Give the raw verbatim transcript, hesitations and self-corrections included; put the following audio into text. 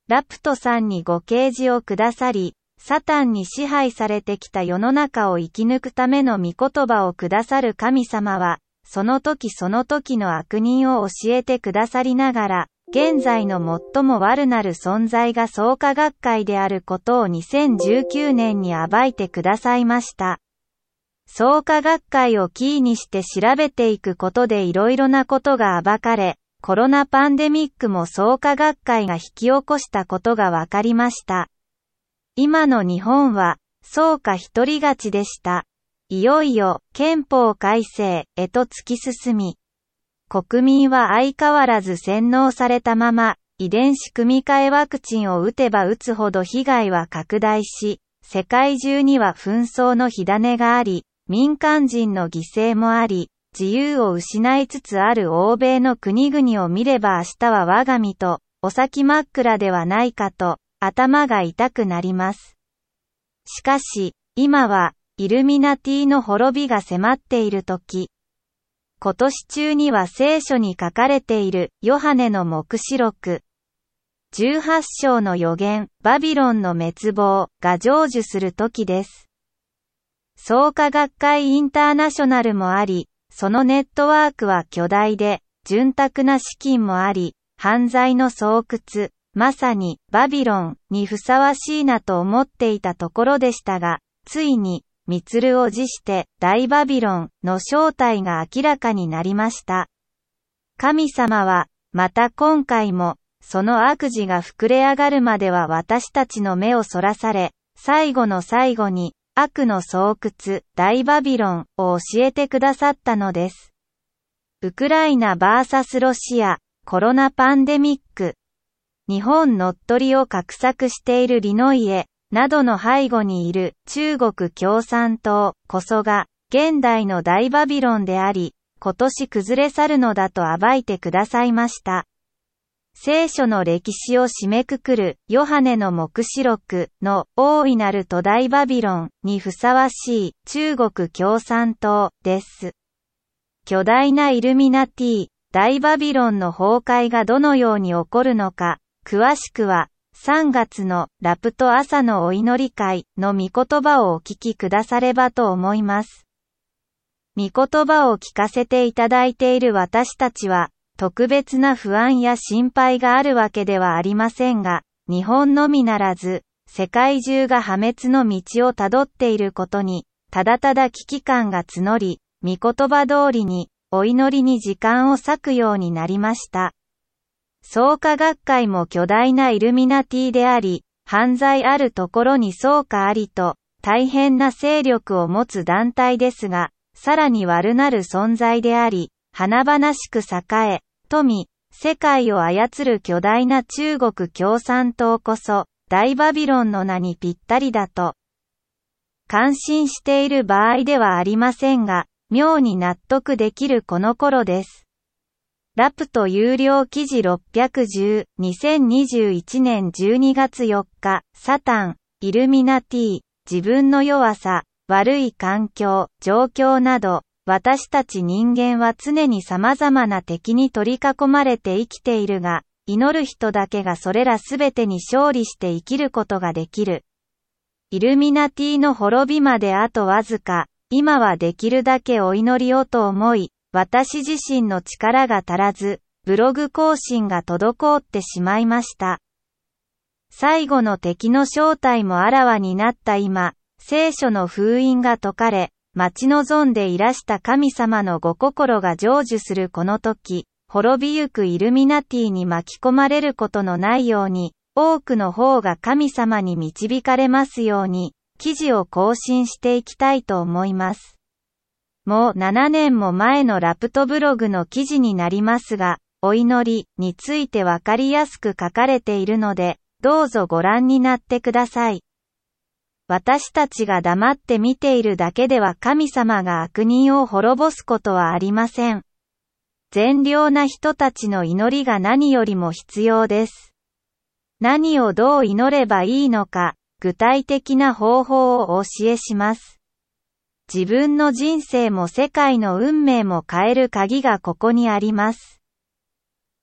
ラプトさんにご啓示をくださり、サタンに支配されてきた世の中を生き抜くための御言葉をくださる神様は、その時その時の悪人を教えてくださりながら、現在の最も悪なる存在が創価学会であることをにせんじゅうきゅうねんに暴いてくださいました。創価学会をキーにして調べていくことでいろいろなことが暴かれ、コロナパンデミックも創価学会が引き起こしたことが分かりました。今の日本は、創価一人勝ちでした。いよいよ、憲法改正へと突き進み、国民は相変わらず洗脳されたまま、遺伝子組み換えワクチンを打てば打つほど被害は拡大し、世界中には紛争の火種があり、民間人の犠牲もあり、自由を失いつつある欧米の国々を見れば明日は我が身と、お先真っ暗ではないかと、頭が痛くなります。しかし、今は、イルミナティの滅びが迫っている時、今年中には聖書に書かれているヨハネの黙示録じゅうはち章の予言、バビロンの滅亡が成就する時です。創価学会インターナショナルもあり、そのネットワークは巨大で、潤沢な資金もあり、犯罪の巣窟、まさにバビロンにふさわしいなと思っていたところでしたが、ついに、ミツルを辞して大バビロンの正体が明らかになりました。神様は、また今回も、その悪事が膨れ上がるまでは私たちの目をそらされ、最後の最後に、悪の巣窟、大バビロンを教えてくださったのです。ウクライナ ブイエス ロシア、コロナパンデミック。日本乗っ取りを画策しているリノイエ、などの背後にいる中国共産党こそが現代の大バビロンであり、今年崩れ去るのだと暴いてくださいました。聖書の歴史を締めくくるヨハネの黙示録の大いなると大バビロンにふさわしい中国共産党です。巨大なイルミナティ、大バビロンの崩壊がどのように起こるのか、詳しくはさんがつのラプト朝のお祈り会の御言葉をお聞きくださればと思います。御言葉を聞かせていただいている私たちは、特別な不安や心配があるわけではありませんが、日本のみならず、世界中が破滅の道をたどっていることに、ただただ危機感が募り、御言葉通りに、お祈りに時間を割くようになりました。創価学会も巨大なイルミナティであり、犯罪あるところに創価ありと、大変な勢力を持つ団体ですが、さらに悪なる存在であり、華々しく栄え、富、世界を操る巨大な中国共産党こそ、大バビロンの名にぴったりだと。感心している場合ではありませんが、妙に納得できるこの頃です。ラプト有料記事ろっぴゃくじゅう、にせんにじゅういちねんじゅうにがつよっか、サタン、イルミナティ、自分の弱さ、悪い環境、状況など、私たち人間は常に様々な敵に取り囲まれて生きているが、祈る人だけがそれらすべてに勝利して生きることができる。イルミナティの滅びまであとわずか、今はできるだけお祈りをと思い、私自身の力が足らず、ブログ更新が滞ってしまいました。最後の敵の正体もあらわになった今、聖書の封印が解かれ、待ち望んでいらした神様のご心が成就するこの時、滅びゆくイルミナティに巻き込まれることのないように、多くの方が神様に導かれますように、記事を更新していきたいと思います。もうななねんも前のラプトブログの記事になりますが、お祈りについてわかりやすく書かれているので、どうぞご覧になってください。私たちが黙って見ているだけでは神様が悪人を滅ぼすことはありません。善良な人たちの祈りが何よりも必要です。何をどう祈ればいいのか、具体的な方法をお教えします。自分の人生も世界の運命も変える鍵がここにあります。